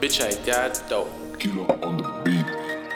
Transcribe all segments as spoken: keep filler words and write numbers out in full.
bitch, I got dope. Kilo on the beat.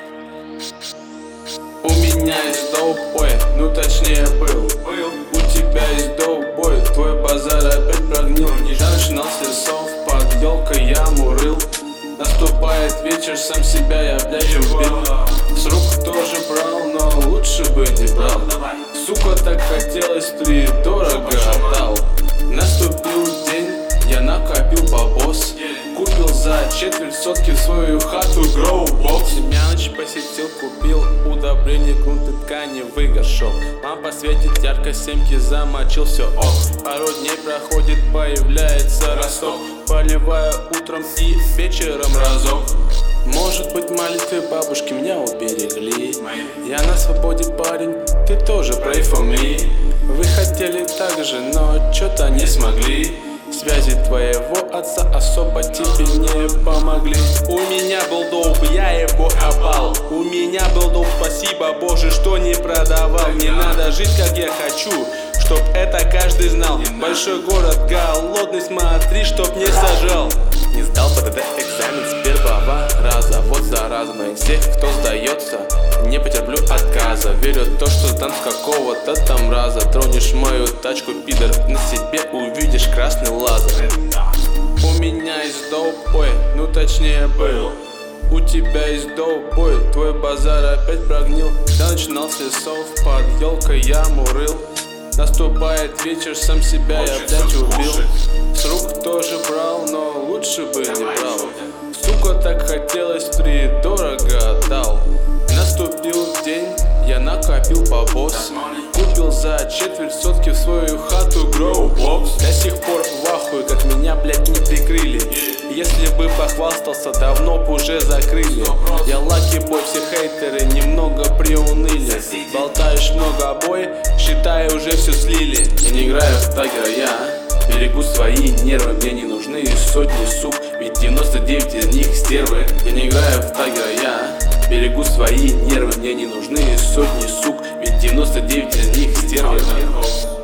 У меня есть доупой, ну точнее был. У тебя есть доупой, твой базар опять прогнил. Я начинал с лесов, под елкой яму рыл. Наступает вечер, сам себя я, блядь, убил. С рук тоже брал, но лучше бы не брал. Сука, так хотелось, три дорого отдал. Наступил день, я накопил бабос. Купил за четверть сотки в свою хату гроу-бокс. Семяныч посетил, купил удобрение, грунт и тканевый горшок. Лампа светит ярко, семки замочил, все ок. Пару дней проходит, появляется росток. Поливаю утром и вечером разок. Может быть, молитвы бабушки меня уберегли. Я на свободе, парень, ты тоже pray for me. Вы хотели так же, но чё-то не смогли. Связи твоего отца особо тебе не помогли. У меня был доуп, я его опал. У меня был доуп, спасибо Боже, что не продавал. Не надо жить как я хочу, чтоб это каждый знал. Большой город голодный, смотри, чтоб не сажал. Не сдал ПТД экзамен с первого раза. Вот зараза, но из всех, кто сдается, не потерплю отказа. Верю в то, что сдам с какого-то там раза. Тронешь мою тачку, пидор, на себе увидишь красный лазер. У меня есть доупой, ну точнее был. У тебя есть доупой, твой базар опять прогнил. Я начинал с лесов, под елкой яму рыл. Наступает вечер, сам себя я, блядь, убил. С рук тоже брал, но лучше бы не брал. Сука, так хотелось, три дорого отдал. Наступил день, я накопил бабос. Купил за четверть сотки в свою хату гроу-бокс. До сих пор в ахуе, как меня, блядь, не прикрыли. Если бы похвастался, давно б уже закрыли. Я лаки бой, все хейтеры немного приуныли. Болтаешь много обои, считай, уже все слили. Я не играю в тагера, я берегу свои нервы. Мне не нужны сотни сук, ведь девяносто девять из них стервы. Я не играю в тагера, я берегу свои нервы. Мне не нужны сотни сук, ведь девяносто девять из них стервы.